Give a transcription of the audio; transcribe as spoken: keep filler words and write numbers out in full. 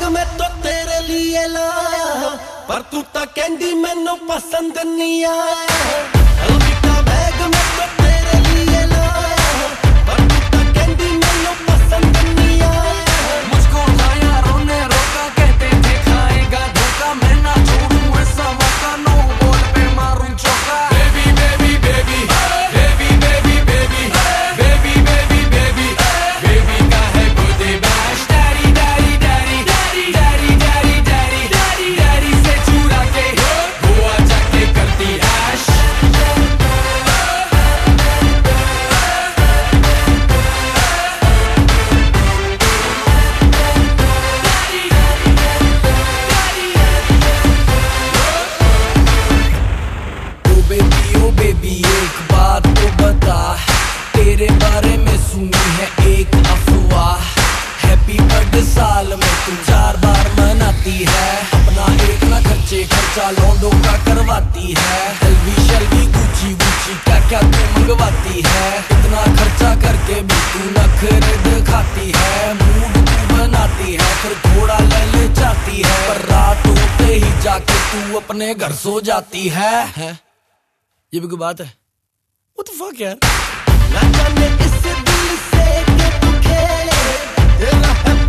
मैं तो तेरे लिए लाया, पर तू तो कहंदी मैनू पसंद नहीं आया। अलविदा बैग मैं तो तेरे लिए लाया, पर तू तो कहंदी मैनू पसंद नहीं आया। मुझको लाया रोने रोका, कहते थे खाएगा धोखा, मैं ना छोड़ूं ऐसा मौका, नो बॉल पे मारूं चौका। Baby baby baby baby baby baby baby baby baby baby का है गोदे बैश। Daddy daddy daddy daddy daddy daddy daddy daddy से चुरा के गोवा जाके करती ऐश। ओ बेबी ओ बेबी एक बात तो बता, तेरे बारे में सुनी है एक अफवाह। हैप्पी बर्थडे साल में तू चार बार मनाती है, अपना एक ना खर्चे खर्चा लौंडों का करवाती है। एलवी शलवी गुची गुची क्या क्या तू मंगवाती है, इतना खर्चा करके भी तू नखरे दिखाती है। मूड तू बनाती है फिर थोड़ा ले ले जाती है, पर रात होते ही जाके तू अपने घर सो जाती है, है? ये भी कोई बात है? What the fuck यार? ना जाने इस दिल से के तू खेले, तेरा है